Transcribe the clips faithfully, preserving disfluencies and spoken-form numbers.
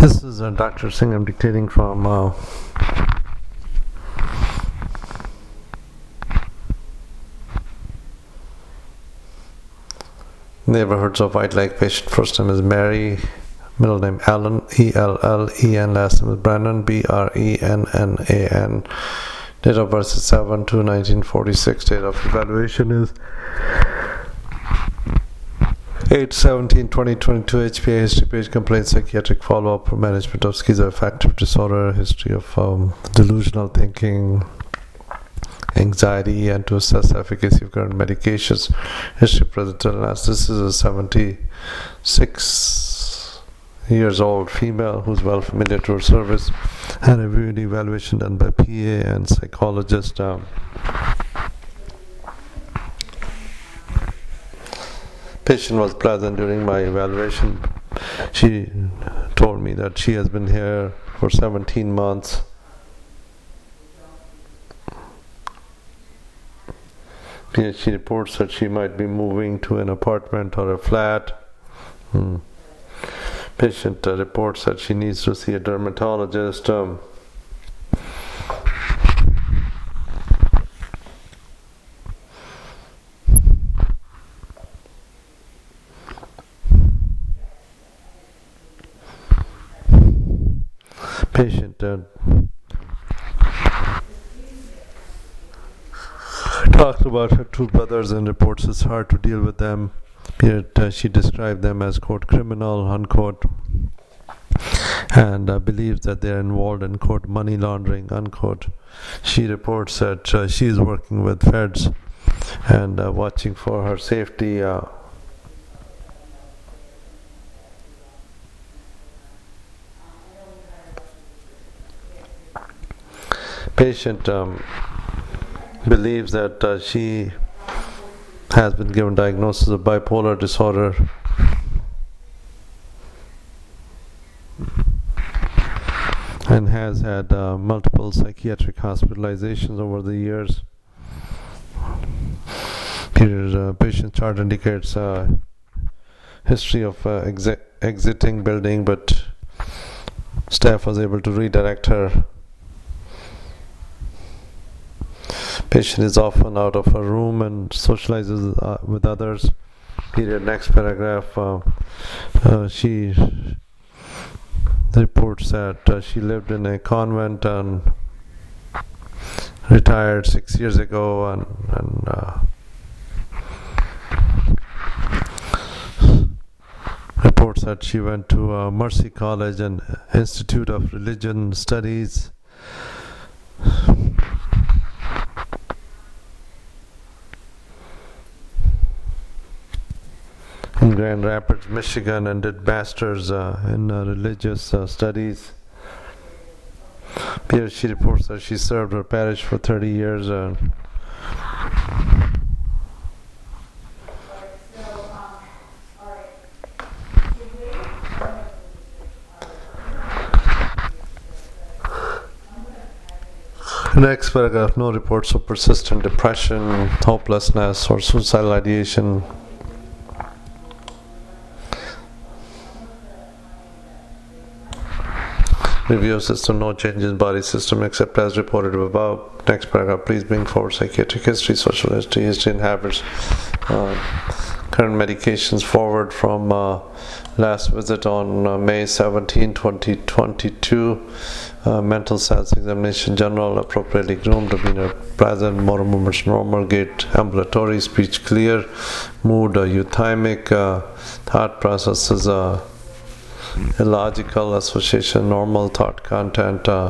This is uh, Doctor Singh. I'm dictating from uh, Neighborhoods of White Lake. Patient first name is Mary, middle name Allen, E L L E N, last name is Brennan, B R E N N A N. Date of birth is seven two nineteen forty-six. Date of evaluation is eight seventeen twenty twenty-two. H P A history page, complaint, psychiatric follow-up for management of schizoaffective disorder, history of um, delusional thinking, anxiety, and to assess efficacy of current medications, history present illness. This is a seventy-six years old female who's well familiar to her service, had a viewing evaluation done by P A and psychologist. Um, patient was pleasant during my evaluation. She told me that she has been here for seventeen months. She reports that she might be moving to an apartment or a flat. Hmm. Patient uh, reports that she needs to see a dermatologist. Um, patient uh, talked about her two brothers and reports it's hard to deal with them. Yet, uh, she described them as, quote, criminal, unquote, and uh, believes that they are involved in, quote, money laundering, unquote. She reports that uh, she is working with feds and uh, watching for her safety. Uh, patient um, believes that uh, she has been given diagnosis of bipolar disorder and has had uh, multiple psychiatric hospitalizations over the years. Her uh, patient chart indicates uh, history of uh, exi- exiting building, but staff was able to redirect her. Patient is often out of her room and socializes uh, with others. Period. Next paragraph. Uh, uh, she reports that uh, she lived in a convent and retired six years ago, and, and uh, reports that she went to uh, Mercy College and Institute of Religion Studies. In Grand Rapids, Michigan, and did master's uh, in uh, religious uh, studies. Here she reports that she served her parish for thirty years. Uh, Next paragraph, no reports of persistent depression, hopelessness, or suicidal ideation. Review of system, no changes in body system except as reported above. Next paragraph, please bring forward psychiatric history, social history, history and habits. Uh, current medications forward from uh, last visit on uh, May seventeenth twenty twenty-two. Uh, mental status examination, general, appropriately groomed, demeanor present, motor movements normal, gait ambulatory, speech clear, mood uh, euthymic, uh, thought processes uh, illogical, association normal, thought content uh,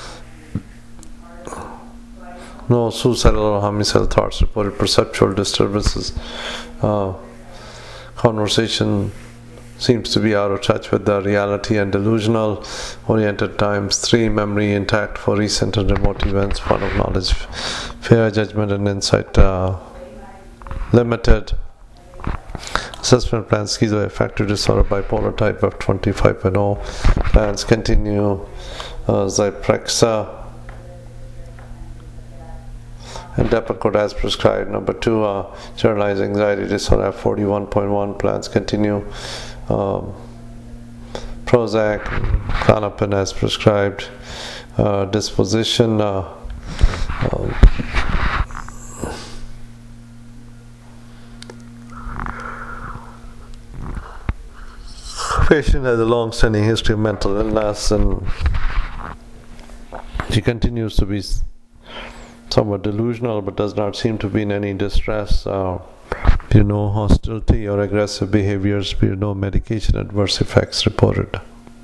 no suicidal or homicidal thoughts reported, perceptual disturbances, uh, conversation seems to be out of touch with the reality and delusional, oriented times three, memory intact for recent and remote events, fun of knowledge, fair judgment and insight uh, limited. Assessment plans, schizoaffective disorder, bipolar type of twenty-five point oh. Plans continue, uh, Zyprexa and Depakote as prescribed. Number two, uh, generalized anxiety disorder, forty-one point one. Plans continue. Um, Prozac, Klonopin as prescribed. Uh, disposition. Uh, uh, patient has a long-standing history of mental illness, and he continues to be somewhat delusional, but does not seem to be in any distress. Uh, you know, hostility or aggressive behaviors. You know, medication adverse effects reported.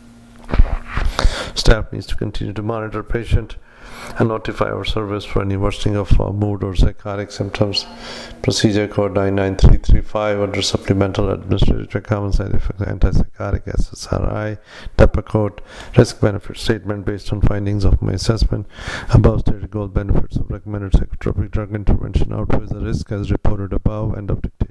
Staff needs to continue to monitor patient and notify our service for any worsening of uh, mood or psychotic symptoms. Procedure code nine nine three three five under supplemental administrative common side effect antipsychotic S S R I. D E P A code risk benefit statement based on findings of my assessment. Above stated goal benefits of recommended psychotropic drug intervention outweighs the risk as reported above. End of dictation.